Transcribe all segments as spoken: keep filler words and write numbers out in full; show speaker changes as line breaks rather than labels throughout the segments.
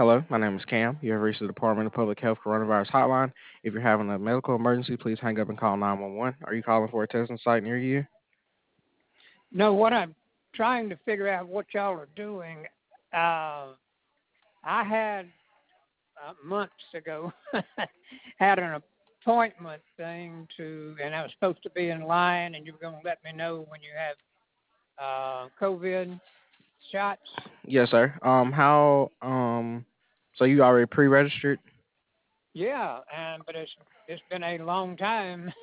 Hello, my name is Cam. You have reached the Department of Public Health Coronavirus Hotline. If you're having a medical emergency, please hang up and call nine one one. Are you calling for a testing site near you?
No, what I'm trying to figure out what y'all are doing. Uh, I had uh, months ago had an appointment thing to, and I was supposed to be in line, and you were going to let me know when you have uh, COVID shots.
Yes, sir. Um, how, um, so you already pre-registered?
Yeah, and but it's it's been a long time,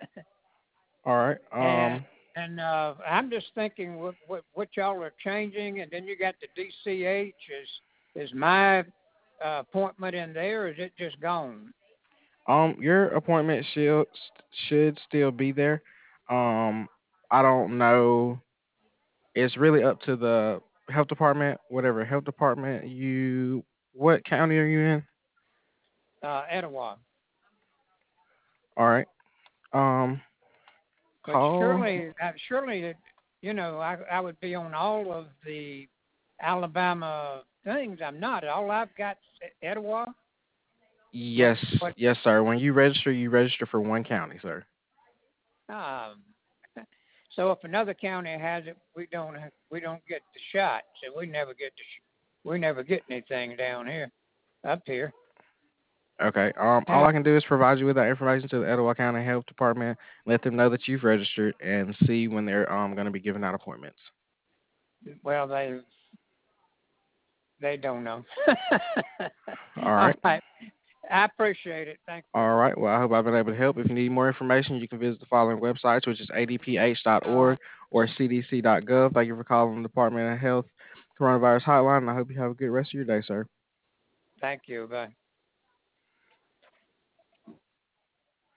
All right.
and
Um,
and uh, I'm just thinking what, what what y'all are changing, and then you got the D C H. Is is my uh, appointment in there, or is it just gone?
um, your appointment should should still be there. Um, I don't know. It's really up to the health department, whatever health department you. What county are you in?
Uh, Etowah.
All right. Um,
But
call.
surely, uh, surely, you know, I I would be on all of the Alabama things. I'm not. All I've got Etowah. What
Yes,
what?
yes, sir. When you register, you register for one county, sir.
Um, so if another county has it, we don't have, we don't get the shot. So we never get the sh- we never get anything down here, up here.
Okay. Um, all
Uh,
I can do is provide you with that information to the Etowah County Health Department. Let them know that you've registered and see when they're um going to be giving out appointments.
well, they they don't know.
All
All
right.
right, I appreciate it. Thank you.
All right. Well, I hope I've been able to help. If you need more information, you can visit the following websites, which is a d p h dot org or c d c dot gov. Thank you for calling the Department of Health Coronavirus Hotline, and I hope you have a good rest of your day, sir.
Thank you. Bye.